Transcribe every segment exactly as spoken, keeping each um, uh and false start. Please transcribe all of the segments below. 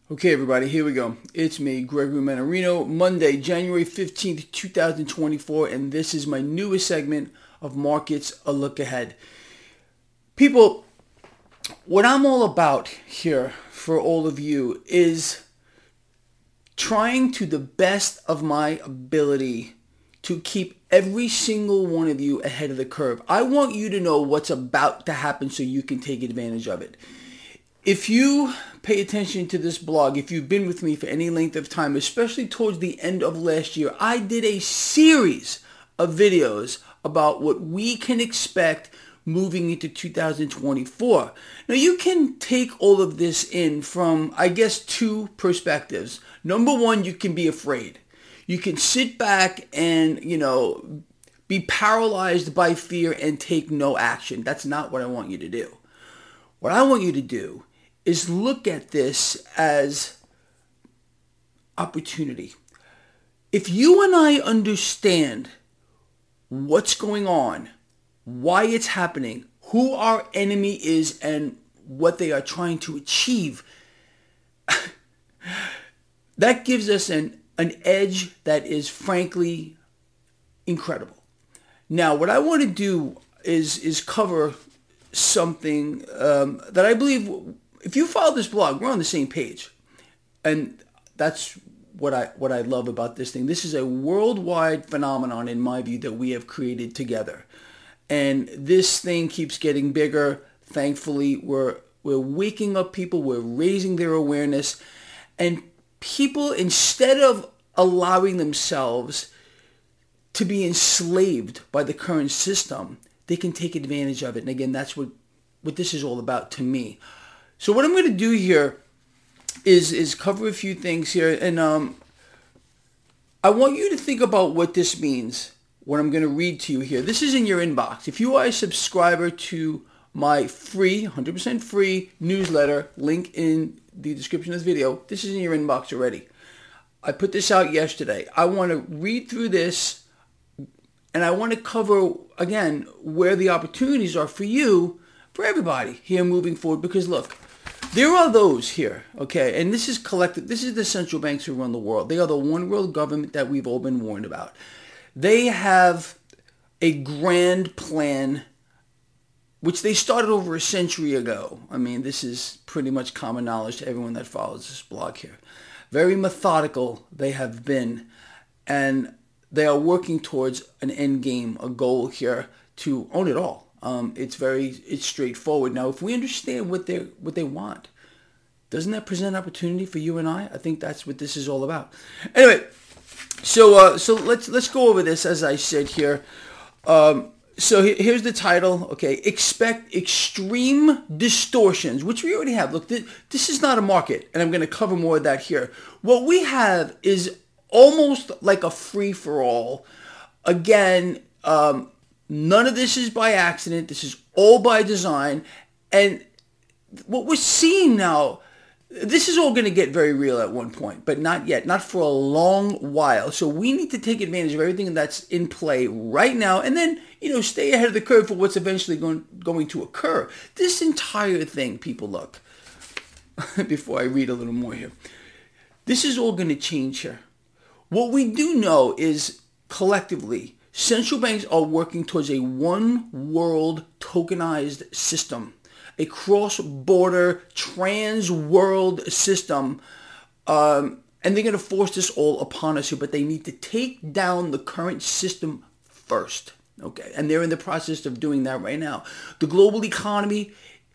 Okay, everybody, here we go. It's me, Gregory Manarino, Monday, January fifteenth, twenty twenty-four, and this is my newest segment of Markets A Look Ahead. People, what I'm all about here for all of you is trying to the best of my ability to keep every single one of you ahead of the curve. I want you to know what's about to happen so you can take advantage of it. If you pay attention to this blog, if you've been with me for any length of time, especially towards the end of last year, I did a series of videos about what we can expect moving into two thousand twenty-four. Now, you can take all of this in from, I guess, two perspectives. Number one, you can be afraid. You can sit back and, you know, be paralyzed by fear and take no action. That's not what I want you to do. What I want you to do is look at this as opportunity. If you and I understand what's going on, why it's happening, who our enemy is, and what they are trying to achieve, that gives us an, an edge that is frankly incredible. Now, what I want to do is, is cover something um, that I believe, if you follow this blog, we're on the same page. And that's what I what I love about this thing. This is a worldwide phenomenon, in my view, that we have created together. And this thing keeps getting bigger. Thankfully, we're we're waking up people, we're raising their awareness. And people, instead of allowing themselves to be enslaved by the current system, they can take advantage of it. And again, that's what, what this is all about to me. So what I'm going to do here is, is cover a few things here. And um, I want you to think about what this means, what I'm going to read to you here. This is in your inbox. If you are a subscriber to my free, one hundred percent free newsletter, link in the description of this video, this is in your inbox already. I put this out yesterday. I want to read through this, and I want to cover, again, where the opportunities are for you, for everybody here moving forward. Because look, there are those here, okay, and this is collective. This is the central banks who run the world. They are the one world government that we've all been warned about. They have a grand plan, which they started over a century ago. I mean, this is pretty much common knowledge to everyone that follows this blog here. Very methodical they have been, and they are working towards an end game, a goal here to own it all. Um, it's very, it's straightforward. Now, if we understand what they what they want, doesn't that present opportunity for you and I? I think that's what this is all about. Anyway, so uh, so let's let's go over this, as I said here. Um, so he, here's the title. Okay, expect extreme distortions, which we already have. Look, this, this is not a market, and I'm going to cover more of that here. What we have is almost like a free-for-all. Again, um, none of this is by accident. This is all by design. And what we're seeing now, this is all going to get very real at one point, but not yet, not for a long while. So we need to take advantage of everything that's in play right now, and then, you know, stay ahead of the curve for what's eventually going, going to occur. This entire thing, people, look, before I read a little more here, this is all going to change here. What we do know is, collectively, central banks are working towards a one-world tokenized system, a cross-border, trans-world system, um, and they're going to force this all upon us here, but they need to take down the current system first, okay? And they're in the process of doing that right now. The global economy,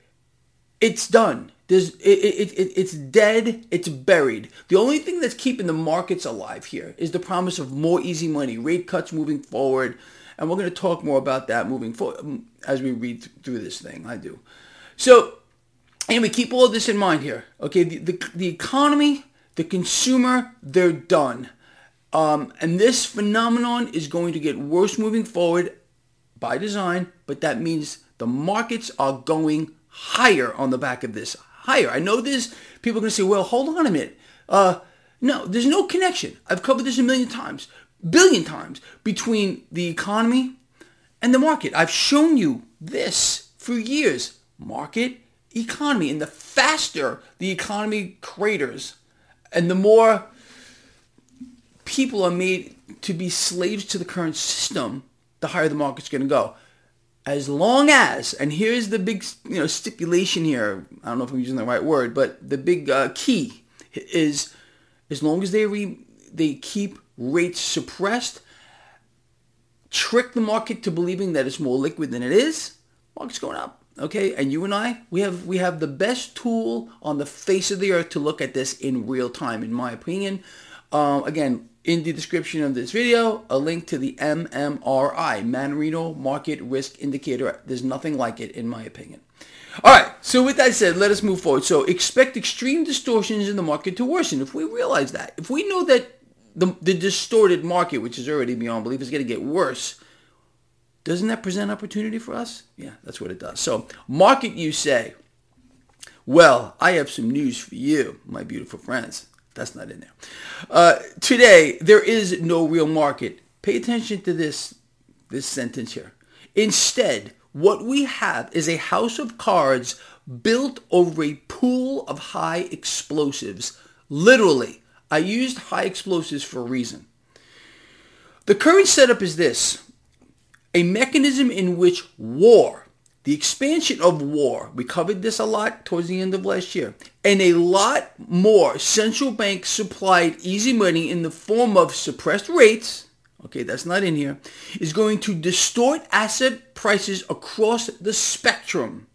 it's done. There's, it, it, it, it's dead. It's buried. The only thing that's keeping the markets alive here is the promise of more easy money, rate cuts moving forward. And we're going to talk more about that moving forward as we read through this thing. I do. So, anyway, keep all of this in mind here. Okay, the, the, the economy, the consumer, they're done. Um, and this phenomenon is going to get worse moving forward by design, but that means the markets are going higher on the back of this. Higher. I know this. People are going to say, well, hold on a minute. Uh, no, there's no connection. I've covered this a million times, billion times, between the economy and the market. I've shown you this for years. Market, economy. And the faster the economy craters, and the more people are made to be slaves to the current system, the higher the market's going to go. As long as, and here's the big, you know, stipulation here. I don't know if I'm using the right word, but the big uh, key is, as long as they re, they keep rates suppressed, trick the market to believing that it's more liquid than it is, market's going up. Okay, and you and I, we have we have the best tool on the face of the earth to look at this in real time, in my opinion. Um, again, in the description of this video, a link to the M M R I, Mannarino Market Risk Indicator. There's nothing like it, in my opinion. All right, so with that said, let us move forward. So expect extreme distortions in the market to worsen. If we realize that, if we know that the, the distorted market, which is already beyond belief, is going to get worse, doesn't that present opportunity for us? Yeah, that's what it does. So, market, you say. Well, I have some news for you, my beautiful friends. That's not in there. Uh, today, there is no real market. Pay attention to this, this sentence here. Instead, what we have is a house of cards built over a pool of high explosives. Literally, I used high explosives for a reason. The current setup is this. A mechanism in which war, the expansion of war, we covered this a lot towards the end of last year, and a lot more central bank supplied easy money in the form of suppressed rates, okay, that's not in here, is going to distort asset prices across the spectrum,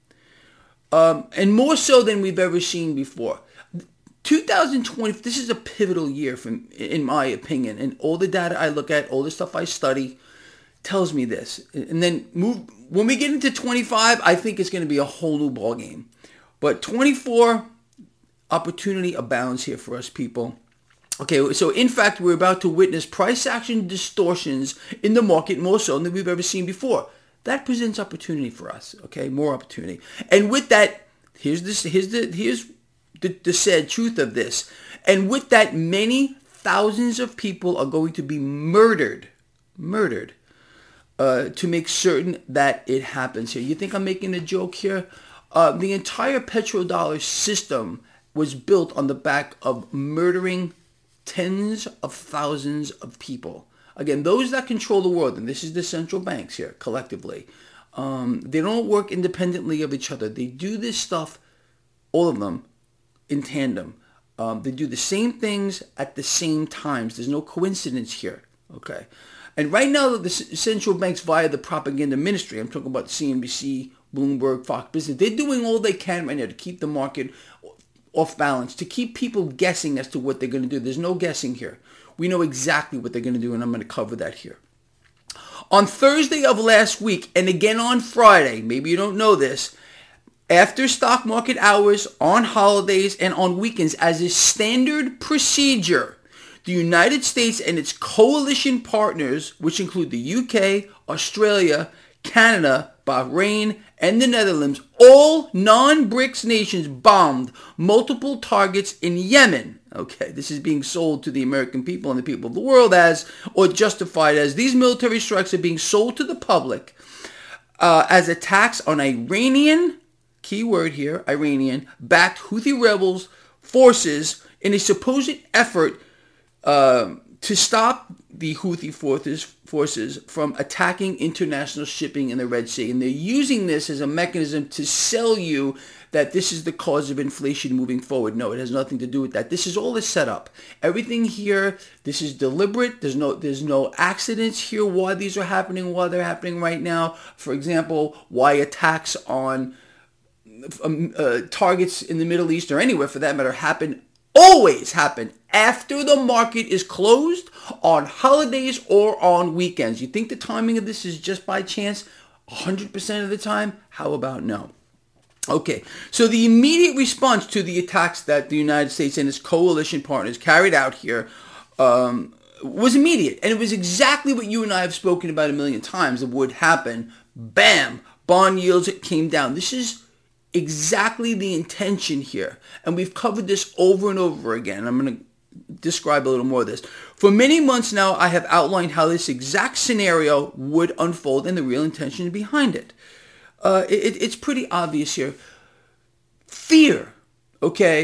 um, and more so than we've ever seen before. two thousand twenty, this is a pivotal year, from, in my opinion, and all the data I look at, all the stuff I study, tells me this. And then move when we get into twenty-five, I think it's going to be a whole new ball game. But twenty-four, opportunity abounds here for us people. Okay, so in fact, we're about to witness price action distortions in the market more so than we've ever seen before. That presents opportunity for us. Okay, more opportunity. And with that, here's this. Here's the here's the, the sad truth of this. And with that, many thousands of people are going to be murdered, murdered. Uh, to make certain that it happens here. You think I'm making a joke here? Uh, the entire petrodollar system was built on the back of murdering tens of thousands of people. Again, those that control the world, and this is the central banks here, collectively, um, they don't work independently of each other. They do this stuff, all of them, in tandem. Um, they do the same things at the same times. There's no coincidence here, okay? And right now, the central banks via the propaganda ministry, I'm talking about C N B C, Bloomberg, Fox Business, they're doing all they can right now to keep the market off balance, to keep people guessing as to what they're going to do. There's no guessing here. We know exactly what they're going to do, and I'm going to cover that here. On Thursday of last week, and again on Friday, maybe you don't know this, after stock market hours, on holidays, and on weekends, as a standard procedure, the United States and its coalition partners, which include the U K, Australia, Canada, Bahrain, and the Netherlands, all non-BRICS nations bombed multiple targets in Yemen. Okay, this is being sold to the American people and the people of the world as, or justified as, these military strikes are being sold to the public uh, as attacks on Iranian, key word here, Iranian-backed Houthi rebels forces in a supposed effort Uh, to stop the Houthi forces, forces from attacking international shipping in the Red Sea. And they're using this as a mechanism to sell you that this is the cause of inflation moving forward. No, it has nothing to do with that. This is all a setup. Everything here, this is deliberate. There's no, there's no accidents here why these are happening, why they're happening right now. For example, why attacks on um, uh, targets in the Middle East or anywhere for that matter happen, always happen after the market is closed, on holidays or on weekends. You think the timing of this is just by chance? one hundred percent of the time? How about no? Okay, so the immediate response to the attacks that the United States and its coalition partners carried out here um, was immediate. And it was exactly what you and I have spoken about a million times that would happen. Bam! Bond yields came down. This is exactly the intention here. And we've covered this over and over again. I'm going to describe a little more of this. For many months now, I have outlined how this exact scenario would unfold and the real intention behind it. Uh, it it's pretty obvious here. Fear, okay,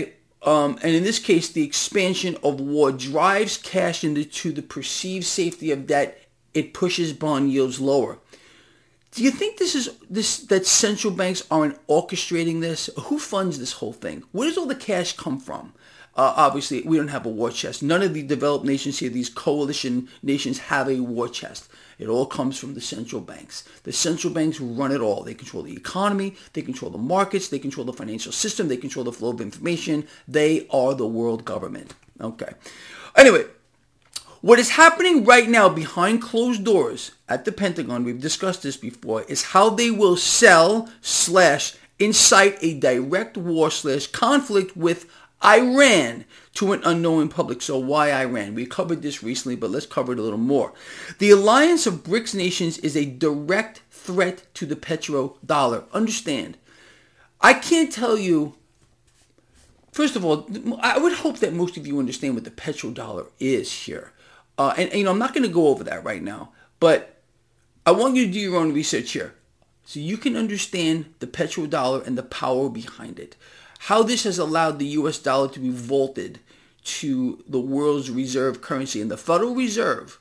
Um, and in this case, the expansion of war drives cash into the perceived safety of debt. It pushes bond yields lower. Do you think this is this that central banks aren't orchestrating this? Who funds this whole thing? Where does all the cash come from? Uh, obviously, we don't have a war chest. None of the developed nations here, these coalition nations, have a war chest. It all comes from the central banks. The central banks run it all. They control the economy. They control the markets. They control the financial system. They control the flow of information. They are the world government. Okay. Anyway, what is happening right now behind closed doors at the Pentagon, we've discussed this before, is how they will sell slash incite a direct war slash conflict with Iran to an unknown public. So why Iran? We covered this recently, but let's cover it a little more. The alliance of BRICS nations is a direct threat to the petrodollar. Understand, I can't tell you, first of all, I would hope that most of you understand what the petrodollar is here. Uh, and, and, you know, I'm not going to go over that right now, but I want you to do your own research here so you can understand the petrodollar and the power behind it. How this has allowed the U S dollar to be vaulted to the world's reserve currency. And the Federal Reserve,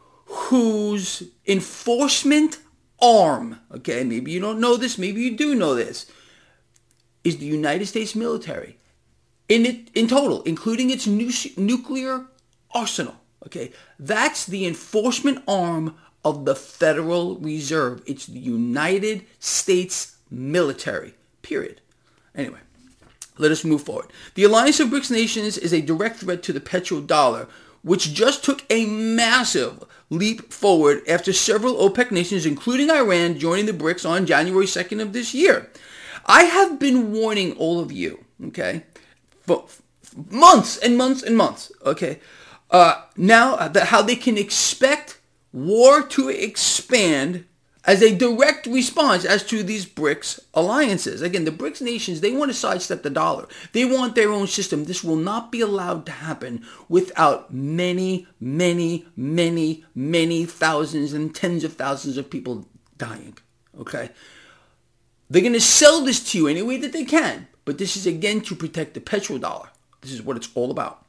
whose enforcement arm, okay, maybe you don't know this, maybe you do know this, is the United States military. In it, in total, including its nu- nuclear arsenal. Okay, that's the enforcement arm of the Federal Reserve. It's the United States military, period. Anyway. Let us move forward. The alliance of BRICS nations is a direct threat to the petrodollar, which just took a massive leap forward after several OPEC nations, including Iran, joining the BRICS on January second of this year. I have been warning all of you, okay, for months and months and months, okay, uh, now that how they can expect war to expand as a direct response as to these BRICS alliances. Again, the BRICS nations, they want to sidestep the dollar. They want their own system. This will not be allowed to happen without many, many, many, many thousands and tens of thousands of people dying. Okay? They're going to sell this to you any way that they can. But this is, again, to protect the petrodollar. This is what it's all about.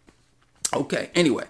Okay, anyway.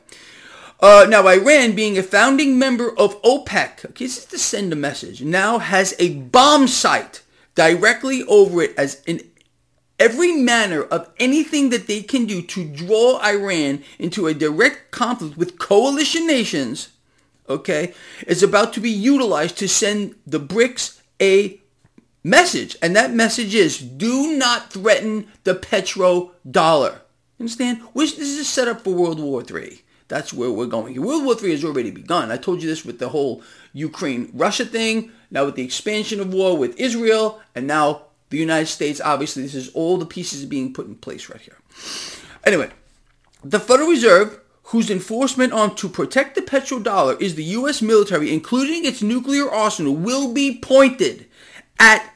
Uh, now, Iran, being a founding member of OPEC, okay, this is to send a message, now has a bomb site directly over it as in every manner of anything that they can do to draw Iran into a direct conflict with coalition nations, okay, is about to be utilized to send the BRICS a message. And that message is, do not threaten the petrodollar. Understand? This is a setup for World War Three. That's where we're going. World War Three has already begun. I told you this with the whole Ukraine-Russia thing, now with the expansion of war with Israel, and now the United States. Obviously, this is all the pieces being put in place right here. Anyway, the Federal Reserve, whose enforcement arm to protect the petrodollar is the U S military, including its nuclear arsenal, will be pointed at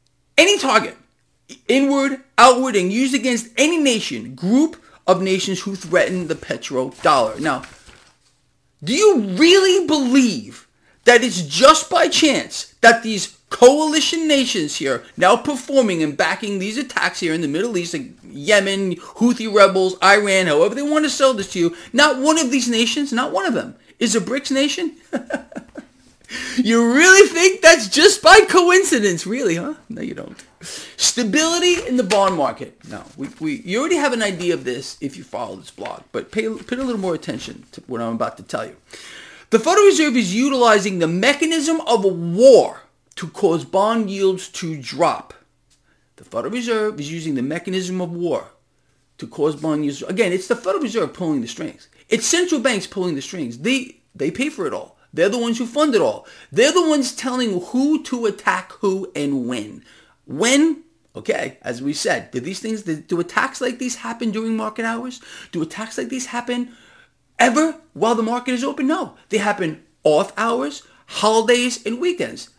any target, inward, outward, and used against any nation, group, of nations who threaten the petrodollar. Now, do you really believe that it's just by chance that these coalition nations here now performing and backing these attacks here in the Middle East, like Yemen, Houthi rebels, Iran, however they want to sell this to you, not one of these nations, not one of them, is a BRICS nation? You really think that's just by coincidence? Really, huh? No, you don't. Stability in the bond market. No, we, we you already have an idea of this if you follow this blog, but pay, pay a little more attention to what I'm about to tell you. The Federal Reserve is utilizing the mechanism of a war to cause bond yields to drop. The Federal Reserve is using the mechanism of war to cause bond yields. Again, it's the Federal Reserve pulling the strings. It's central banks pulling the strings. They they pay for it all. They're the ones who fund it all. They're the ones telling who to attack who and when. When, okay, as we said, do these things, do attacks like these happen during market hours? Do attacks like these happen ever while the market is open? No. They happen off hours, holidays, and weekends.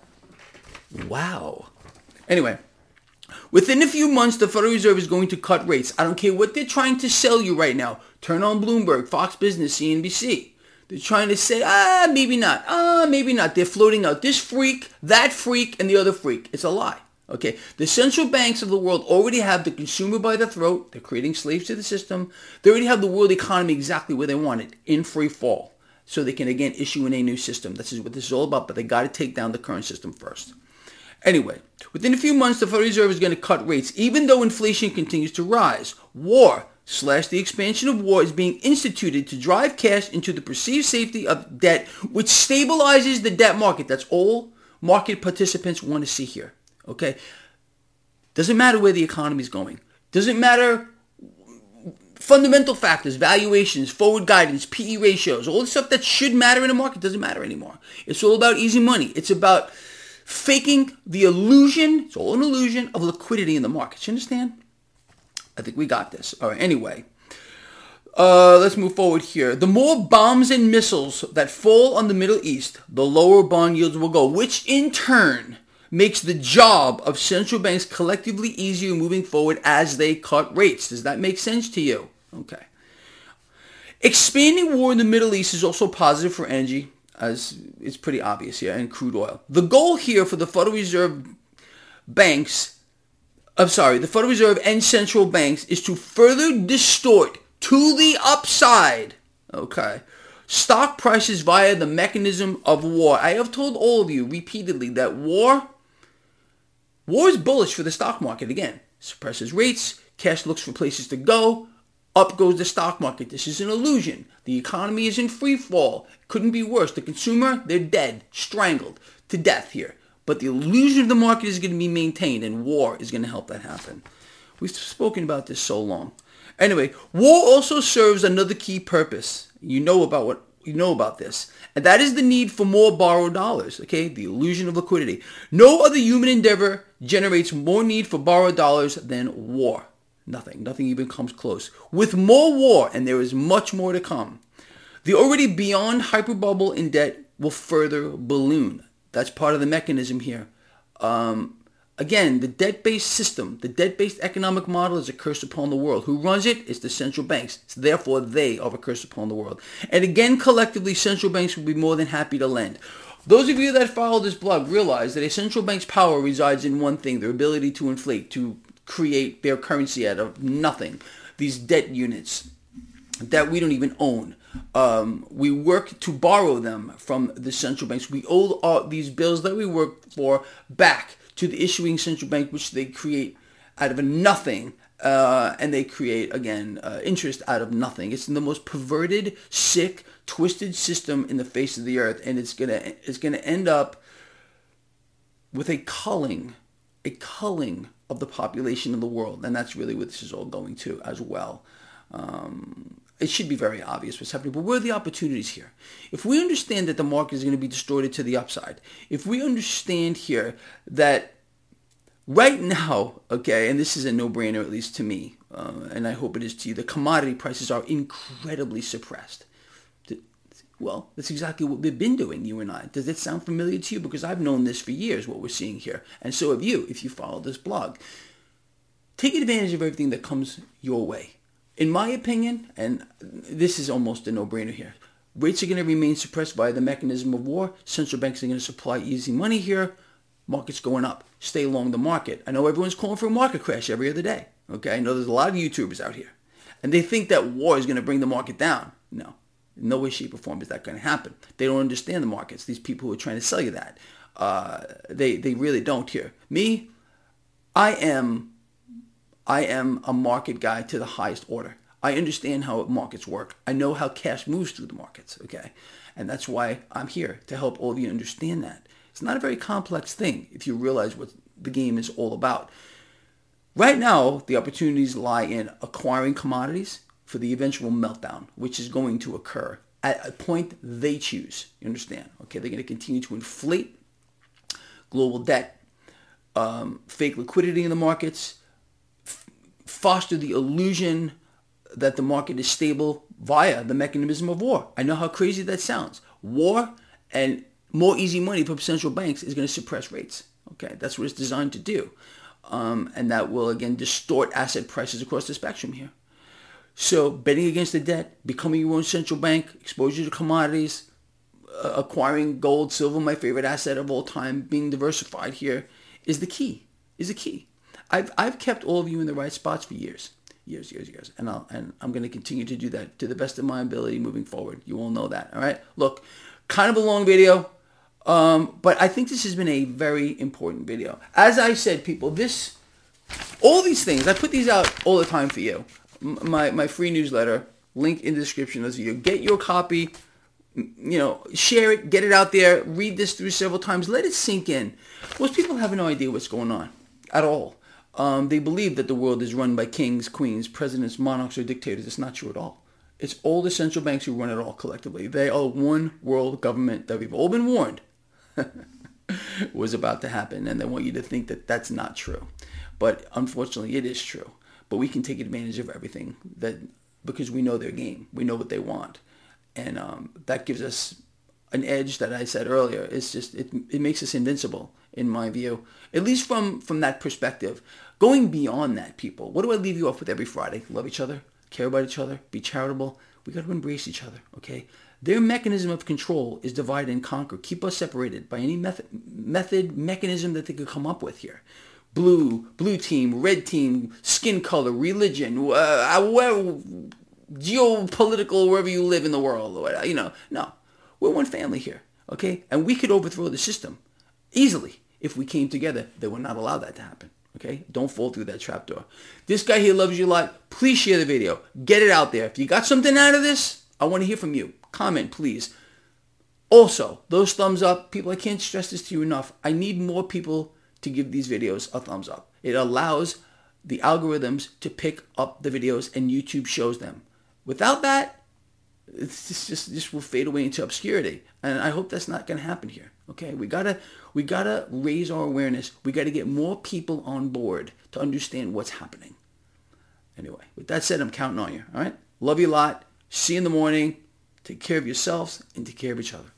Wow. Anyway, within a few months, the Federal Reserve is going to cut rates. I don't care what they're trying to sell you right now. Turn on Bloomberg, Fox Business, C N B C. They're trying to say, ah, maybe not. Ah, maybe not. They're floating out this freak, that freak, and the other freak. It's a lie. Okay, the central banks of the world already have the consumer by the throat. They're creating slaves to the system. They already have the world economy exactly where they want it, in free fall. So they can, again, issue in a new system. This is what this is all about, but they got to take down the current system first. Anyway, within a few months, the Federal Reserve is going to cut rates, even though inflation continues to rise. War slash the expansion of war is being instituted to drive cash into the perceived safety of debt, which stabilizes the debt market. That's all market participants want to see here. Okay? Doesn't matter where the economy is going. Doesn't matter fundamental factors, valuations, forward guidance, P E ratios, all the stuff that should matter in a market doesn't matter anymore. It's all about easy money. It's about faking the illusion, it's all an illusion, of liquidity in the markets. You understand? I think we got this. All right, anyway. Uh, let's move forward here. The more bombs and missiles that fall on the Middle East, the lower bond yields will go, which in turn makes the job of central banks collectively easier moving forward as they cut rates. Does that make sense to you? Okay. Expanding war in the Middle East is also positive for energy, as it's pretty obvious here, and crude oil. The goal here for the Federal Reserve banks, I'm sorry, the Federal Reserve and central banks is to further distort to the upside, okay, stock prices via the mechanism of war. I have told all of you repeatedly that war War is bullish for the stock market. Again, suppresses rates, cash looks for places to go, up goes the stock market. This is an illusion. The economy is in free fall. Couldn't be worse. The consumer, they're dead, strangled to death here. But the illusion of the market is going to be maintained, and war is going to help that happen. We've spoken about this so long. Anyway, war also serves another key purpose. You know about what You know about this. And that is the need for more borrowed dollars, okay? The illusion of liquidity. No other human endeavor generates more need for borrowed dollars than war. Nothing. Nothing even comes close. With more war, and there is much more to come, the already beyond hyperbubble in debt will further balloon. That's part of the mechanism here. Um, Again, the debt-based system, the debt-based economic model is a curse upon the world. Who runs it? It's the central banks. So therefore, they are a curse upon the world. And again, collectively, central banks will be more than happy to lend. Those of you that follow this blog realize that a central bank's power resides in one thing, their ability to inflate, to create their currency out of nothing. These debt units that we don't even own. Um, we work to borrow them from the central banks. We owe all these bills that we work for back to the issuing central bank, which they create out of nothing, uh, and they create, again, uh, interest out of nothing. It's the most perverted, sick, twisted system in the face of the earth, and it's gonna it's gonna end up with a culling, a culling of the population of the world, and that's really what this is all going to as well. Um, it should be very obvious what's happening, but where are the opportunities here? If we understand that the market is going to be distorted to the upside, if we understand here that right now, okay, and this is a no-brainer at least to me, uh, and I hope it is to you, the commodity prices are incredibly suppressed. Well, that's exactly what we've been doing, you and I. Does that sound familiar to you? Because I've known this for years, what we're seeing here, and so have you if you follow this blog. Take advantage of everything that comes your way. In my opinion, and this is almost a no-brainer here, rates are going to remain suppressed by the mechanism of war. Central banks are going to supply easy money here. Markets going up. Stay along the market. I know everyone's calling for a market crash every other day. Okay, I know there's a lot of YouTubers out here. And they think that war is going to bring the market down. No. In no way, shape, or form is that going to happen. They don't understand the markets. These people who are trying to sell you that. Uh, they, they really don't here. Me, I am... I am a market guy to the highest order. I understand how markets work. I know how cash moves through the markets, okay? And that's why I'm here, to help all of you understand that. It's not a very complex thing if you realize what the game is all about. Right now, the opportunities lie in acquiring commodities for the eventual meltdown, which is going to occur at a point they choose. You understand? Okay, they're going to continue to inflate global debt, um, fake liquidity in the markets, foster the illusion that the market is stable via the mechanism of war. I know how crazy that sounds. War and more easy money from central banks is going to suppress rates. Okay, that's what it's designed to do. Um, and that will, again, distort asset prices across the spectrum here. So betting against the debt, becoming your own central bank, exposure to commodities, uh, acquiring gold, silver, my favorite asset of all time, being diversified here is the key. is the key. I've I've kept all of you in the right spots for years, years, years, years, and I'll and I'm going to continue to do that to the best of my ability moving forward. You all know that. All right. Look, kind of a long video, um, but I think this has been a very important video. As I said, people, this, all these things, I put these out all the time for you. My my free newsletter, link in the description of this video. Get your copy. You know, share it, get it out there, read this through several times, let it sink in. Most people have no idea what's going on at all. Um, they believe that the world is run by kings, queens, presidents, monarchs, or dictators. It's not true at all. It's all the central banks who run it all collectively. They are one world government that we've all been warned was about to happen, and they want you to think that that's not true. But unfortunately, it is true. But we can take advantage of everything that because we know their game. We know what they want. And um, that gives us an edge that I said earlier. It's just, it, it makes us invincible, in my view, at least from, from that perspective. Going beyond that, people, what do I leave you off with every Friday? Love each other, care about each other, be charitable. We got to embrace each other, okay? Their mechanism of control is divide and conquer, keep us separated by any method, method, mechanism that they could come up with here. Blue, blue team, red team, skin color, religion, uh, well, geopolitical, wherever you live in the world, or whatever, you know. No, we're one family here, okay? And we could overthrow the system easily if we came together. They would not allow that to happen, okay? Don't fall through that trapdoor. This guy here loves you a lot. Please share the video. Get it out there. If you got something out of this, I want to hear from you. Comment, please. Also, those thumbs up, people, I can't stress this to you enough. I need more people to give these videos a thumbs up. It allows the algorithms to pick up the videos and YouTube shows them. Without that, it's just, just just will fade away into obscurity, and I hope that's not going to happen here. Okay, we gotta we gotta raise our awareness. We gotta get more people on board to understand what's happening. Anyway, with that said, I'm counting on you. All right, love you a lot. See you in the morning. Take care of yourselves and take care of each other.